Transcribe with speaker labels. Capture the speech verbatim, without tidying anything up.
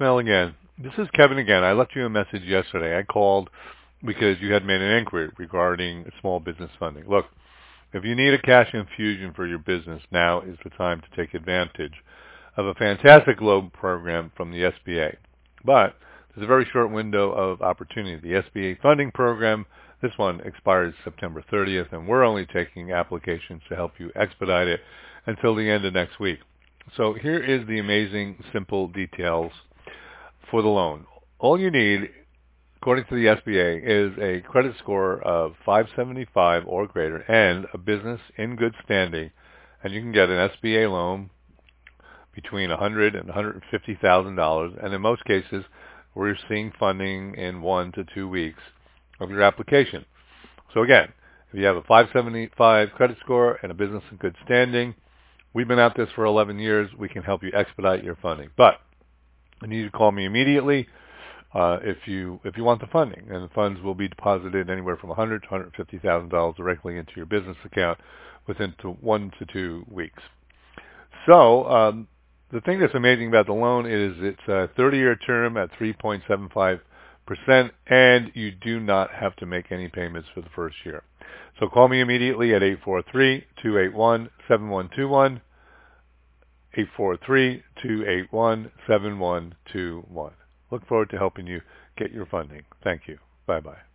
Speaker 1: voicemail again. This is Kevin again. I left you a message yesterday. I called because you had made an inquiry regarding small business funding. Look, if you need a cash infusion for your business, now is the time to take advantage of a fantastic loan program from the S B A. But there's a very short window of opportunity. The S B A funding program, this one expires September thirtieth, and we're only taking applications to help you expedite it until the end of next week. So here is the amazing, simple details for the loan. All you need, according to the S B A, is a credit score of five seventy-five or greater and a business in good standing, and you can get an S B A loan between one hundred thousand dollars and one hundred fifty thousand dollars, and in most cases, we're seeing funding in one to two weeks of your application. So again, if you have a five seventy-five credit score and a business in good standing, we've been at this for eleven years. We can help you expedite your funding. But I need you to call me immediately uh, if you if you want the funding. And the funds will be deposited anywhere from one hundred thousand dollars to one hundred fifty thousand dollars directly into your business account within to one to two weeks. So um, the thing that's amazing about the loan is it's a thirty-year term at three point seven five percent, and you do not have to make any payments for the first year. So call me immediately at eight four three, two eight one, seven one two one, eight four three, two eight one, seven one two one. Look forward to helping you get your funding. Thank you. Bye-bye.